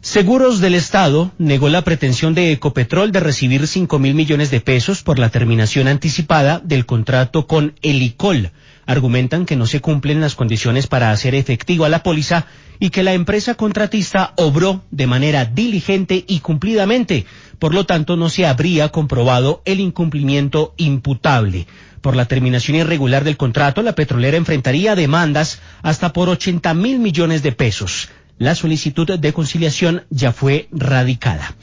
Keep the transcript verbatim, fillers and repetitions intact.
Seguros del Estado negó la pretensión de Ecopetrol de recibir cinco mil millones de pesos por la terminación anticipada del contrato con Elicol. Argumentan que no se cumplen las condiciones para hacer efectiva la póliza y que la empresa contratista obró de manera diligente y cumplidamente. Por lo tanto, no se habría comprobado el incumplimiento imputable. Por la terminación irregular del contrato, la petrolera enfrentaría demandas hasta por ochenta mil millones de pesos. La solicitud de conciliación ya fue radicada.